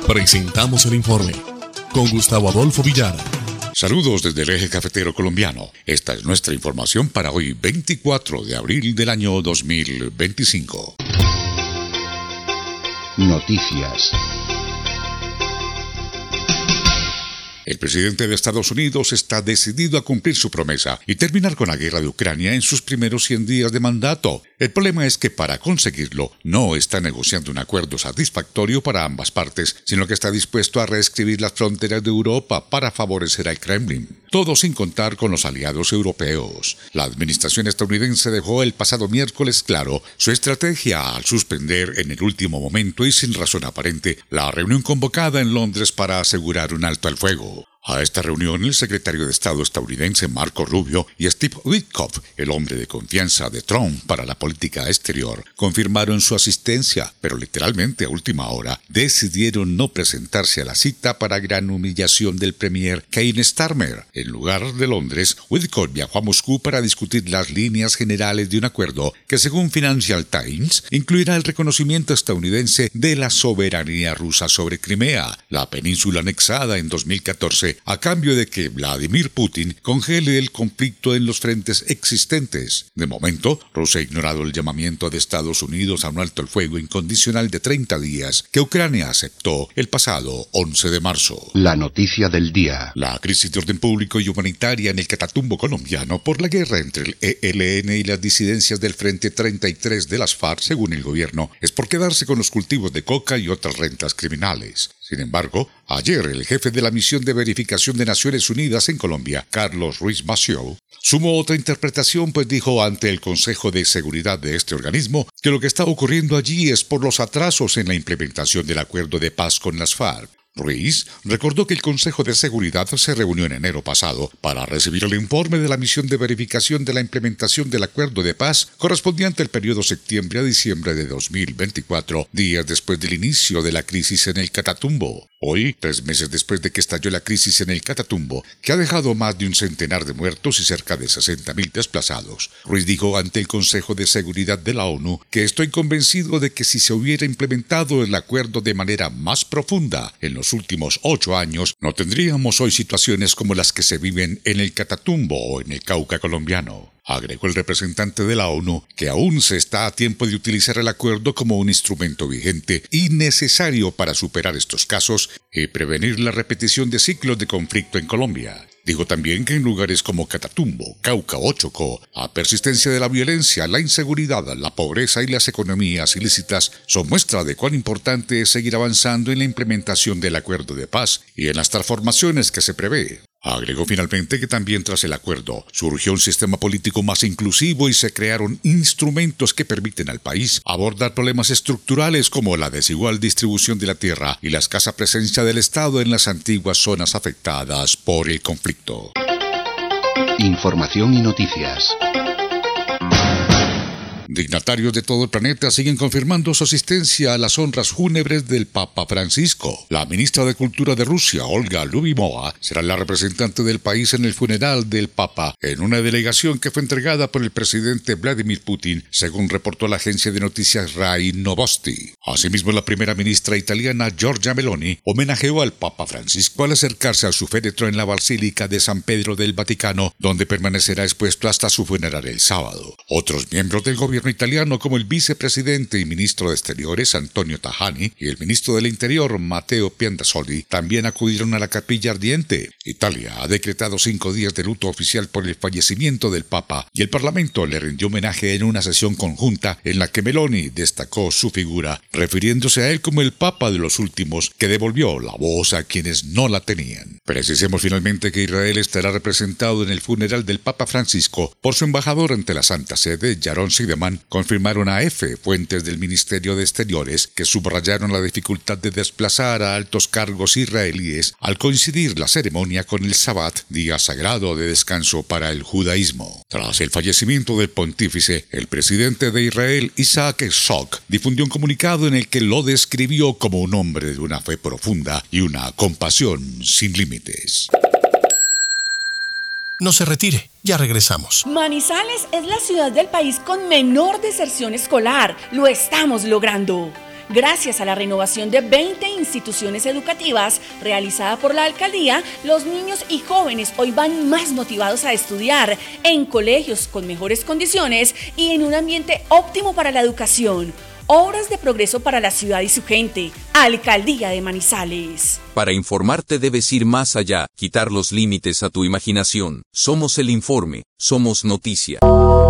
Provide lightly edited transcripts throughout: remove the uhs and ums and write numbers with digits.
Presentamos el informe con Gustavo Adolfo Villara. Saludos desde el eje cafetero colombiano. Esta es nuestra información para hoy, 24 de abril del año 2025. Noticias. El presidente de Estados Unidos está decidido a cumplir su promesa y terminar con la guerra de Ucrania en sus primeros 100 días de mandato. El problema es que para conseguirlo no está negociando un acuerdo satisfactorio para ambas partes, sino que está dispuesto a reescribir las fronteras de Europa para favorecer al Kremlin. Todo sin contar con los aliados europeos. La administración estadounidense dejó el pasado miércoles claro su estrategia al suspender en el último momento y sin razón aparente la reunión convocada en Londres para asegurar un alto al fuego. A esta reunión, el secretario de Estado estadounidense Marco Rubio y Steve Witkoff, el hombre de confianza de Trump para la política exterior, confirmaron su asistencia, pero literalmente a última hora decidieron no presentarse a la cita para gran humillación del premier Keir Starmer. En lugar de Londres, Witkoff viajó a Moscú para discutir las líneas generales de un acuerdo que, según Financial Times, incluirá el reconocimiento estadounidense de la soberanía rusa sobre Crimea, la península anexada en 2014, a cambio de que Vladimir Putin congele el conflicto en los frentes existentes. De momento, Rusia ha ignorado el llamamiento de Estados Unidos a un alto el fuego incondicional de 30 días que Ucrania aceptó el pasado 11 de marzo. La noticia del día. La crisis de orden público y humanitaria en el Catatumbo colombiano por la guerra entre el ELN y las disidencias del Frente 33 de las FARC, según el gobierno, es por quedarse con los cultivos de coca y otras rentas criminales. Sin embargo, ayer el jefe de la misión de verificación de Naciones Unidas en Colombia, Carlos Ruiz Massieu, sumó otra interpretación, pues dijo ante el Consejo de Seguridad de este organismo que lo que está ocurriendo allí es por los atrasos en la implementación del acuerdo de paz con las FARC. Ruiz recordó que el Consejo de Seguridad se reunió en enero pasado para recibir el informe de la misión de verificación de la implementación del acuerdo de paz correspondiente al periodo septiembre a diciembre de 2024, días después del inicio de la crisis en el Catatumbo. Hoy, 3 meses después de que estalló la crisis en el Catatumbo, que ha dejado más de un centenar de muertos y cerca de 60.000 desplazados, Ruiz dijo ante el Consejo de Seguridad de la ONU que estoy convencido de que si se hubiera implementado el acuerdo de manera más profunda en los últimos 8 años, no tendríamos hoy situaciones como las que se viven en el Catatumbo o en el Cauca colombiano. Agregó el representante de la ONU que aún se está a tiempo de utilizar el acuerdo como un instrumento vigente y necesario para superar estos casos y prevenir la repetición de ciclos de conflicto en Colombia. Dijo también que en lugares como Catatumbo, Cauca o Chocó, la persistencia de la violencia, la inseguridad, la pobreza y las economías ilícitas son muestra de cuán importante es seguir avanzando en la implementación del acuerdo de paz y en las transformaciones que se prevé. Agregó finalmente que también tras el acuerdo surgió un sistema político más inclusivo y se crearon instrumentos que permiten al país abordar problemas estructurales como la desigual distribución de la tierra y la escasa presencia del Estado en las antiguas zonas afectadas por el conflicto. Información y noticias. Dignatarios de todo el planeta siguen confirmando su asistencia a las honras fúnebres del Papa Francisco. La ministra de Cultura de Rusia, Olga Lyubimova, será la representante del país en el funeral del Papa, en una delegación que fue entregada por el presidente Vladimir Putin, según reportó la agencia de noticias RAI Novosti. Asimismo, la primera ministra italiana, Giorgia Meloni, homenajeó al Papa Francisco al acercarse a su féretro en la Basílica de San Pedro del Vaticano, donde permanecerá expuesto hasta su funeral el sábado. Otros miembros del gobierno italiano, como el vicepresidente y ministro de Exteriores Antonio Tajani y el ministro del Interior Matteo Piantasoli, también acudieron a la capilla ardiente. Italia ha decretado 5 días de luto oficial por el fallecimiento del Papa y el Parlamento le rindió homenaje en una sesión conjunta en la que Meloni destacó su figura, refiriéndose a él como el Papa de los últimos que devolvió la voz a quienes no la tenían. Precisemos finalmente que Israel estará representado en el funeral del Papa Francisco por su embajador ante la Santa Sede, Yaron Sideman, confirmaron a EFE fuentes del Ministerio de Exteriores que subrayaron la dificultad de desplazar a altos cargos israelíes al coincidir la ceremonia con el Sabbat, día sagrado de descanso para el judaísmo. Tras el fallecimiento del pontífice, el presidente de Israel, Isaac Herzog, difundió un comunicado en el que lo describió como un hombre de una fe profunda y una compasión sin límites. No se retire, ya regresamos. Manizales es la ciudad del país con menor deserción escolar. Lo estamos logrando. Gracias a la renovación de 20 instituciones educativas realizada por la alcaldía, los niños y jóvenes hoy van más motivados a estudiar en colegios con mejores condiciones y en un ambiente óptimo para la educación. Obras de progreso para la ciudad y su gente. Alcaldía de Manizales. Para informarte debes ir más allá, quitar los límites a tu imaginación. Somos el informe, somos noticia.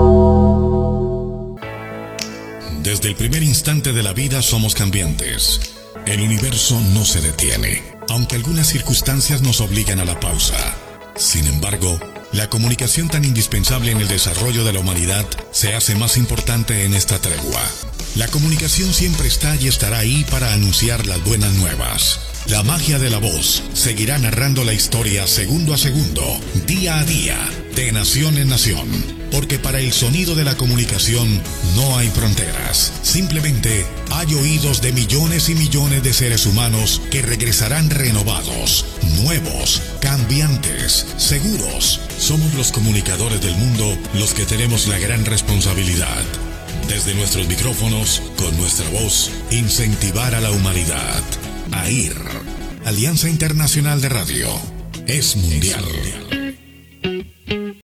Desde el primer instante de la vida somos cambiantes. El universo no se detiene, aunque algunas circunstancias nos obligan a la pausa. Sin embargo, la comunicación tan indispensable en el desarrollo de la humanidad se hace más importante en esta tregua. La comunicación siempre está y estará ahí para anunciar las buenas nuevas. La magia de la voz seguirá narrando la historia segundo a segundo, día a día, de nación en nación. Porque para el sonido de la comunicación no hay fronteras. Simplemente hay oídos de millones y millones de seres humanos que regresarán renovados, nuevos, cambiantes, seguros. Somos los comunicadores del mundo los que tenemos la gran responsabilidad. Desde nuestros micrófonos, con nuestra voz, incentivar a la humanidad. AIR, Alianza Internacional de Radio, es mundial.